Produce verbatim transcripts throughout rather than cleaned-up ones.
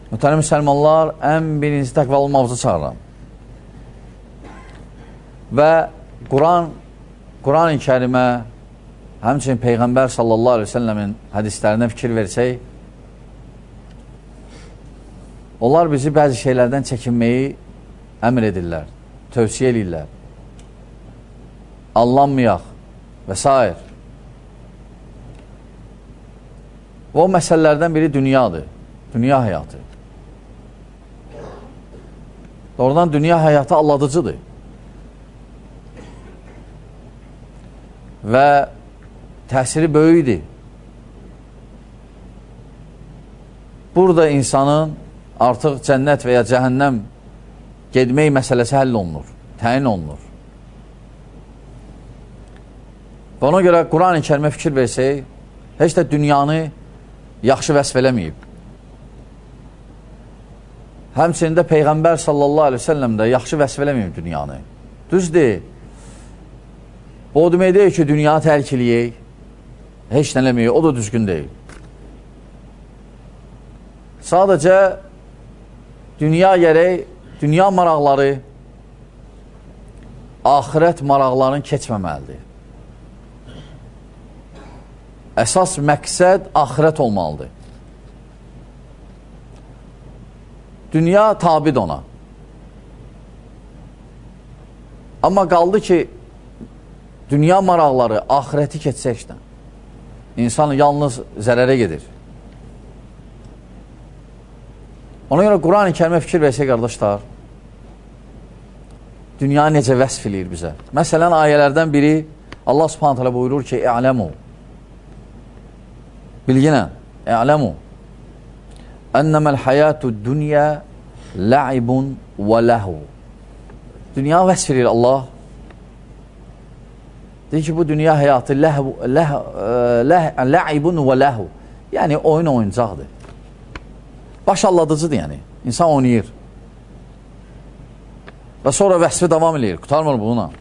Mütəlim müsəlmanlar, ən birinci təqvalı olmağımızı çağıram. Və Quran, Quran-ı Kərimə, həmçinin Peyğəmbər sallallahu aleyhi ve sellemin hədislərinə fikir versək, onlar bizi bəzi şeylərdən çəkinməyi əmr edirlər, tövsiyə edirlər. Allanmayaq və s. Və o məsələlərdən biri dünyadır, dünya həyatı. Doğrudan dünya həyatı alladıcıdır. Və təsiri böyükdir. Burada insanın artıq cənnət və ya cəhənnəm gedmək məsələsi həll olunur, təyin olunur. Və ona görə Quran-ı Kərimə fikir versək, heç də dünyanı yaxşı vəsf eləməyib. Həmçində Peyğəmbər sallallahu aleyhi ve sellem də yaxşı vəsf eləməyib dünyanı. Düzdür, o demək deyil ki, dünyanı tərk eləyək, heç nə eləməyək, o da düzgün deyil. Sadəcə, dünya gərək, dünya maraqları axirət maraqlarını keçməməlidir. Əsas məqsəd axirət olmalıdır. Dünya tabid ona. Amma qaldı ki, dünya maraqları axirəti keçsəkdən, insan yalnız zərərə gedir. Ona görə Quran-ı Kərimə fikir versək, qardaşlar, dünya necə vəsf eləyir bizə? Məsələn, ayələrdən biri Allah subhanət hələ buyurur ki, "İ'ləmu", bilginə, "İ'ləmu", "Ənəməl həyatü dünya lə'ibun və ləhu". Dünya vəsf eləyir Allah. Deyir ki, bu dünya həyatı lə'ibun və ləhu. Yəni, oyun oyuncaqdır. Baş alladıcıdır, yəni. İnsan oynayır. Və sonra vəsfi davam edir. Qutarmır buna.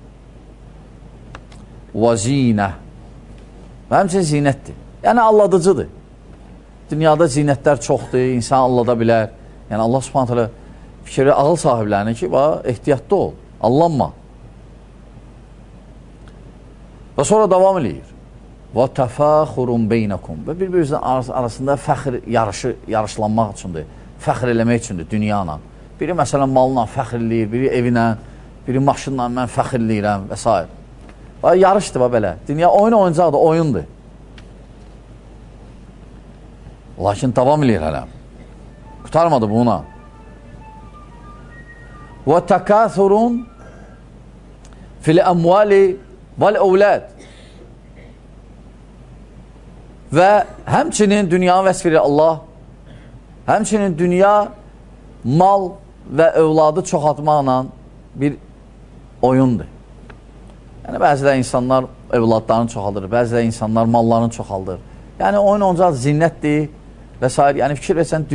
Və zinə. Və həmçin zinətdir. Yəni, alladıcıdır. Dünyada zinətlər çoxdur, insan allada bilər. Yəni, Allah subhanət hələ fikri ağıl sahiblərini ki, ehtiyatlı ol, allanma. Və sonra davam edir. Və təfəxurun beynəkum. Və bir-birinizin arasında fəxr yarışı, yarışlanmaq üçündür. Fəxr eləmək üçündür dünyayla. Biri məsələn malına fəxr eləyir, biri evinə, biri maşınla mən fəxr eləyirəm və s. Və yarışdır və belə. Dünya oyun oyuncaqdır, oyundur. Lakin davam edir hələ. Qutarmadı buna. Və təkəthurun fil-əmvali vəl-əvləd. Və həmçinin dünyanı vəsf edir Allah, həmçinin dünya mal və övladı çoxaltmaqla bir oyundur. Yəni, bəzilə insanlar övladlarını çoxaldır, bəzilə insanlar mallarını çoxaldır. Yəni, oyun oyuncaq zinətdir və s. Yəni, fikir versən,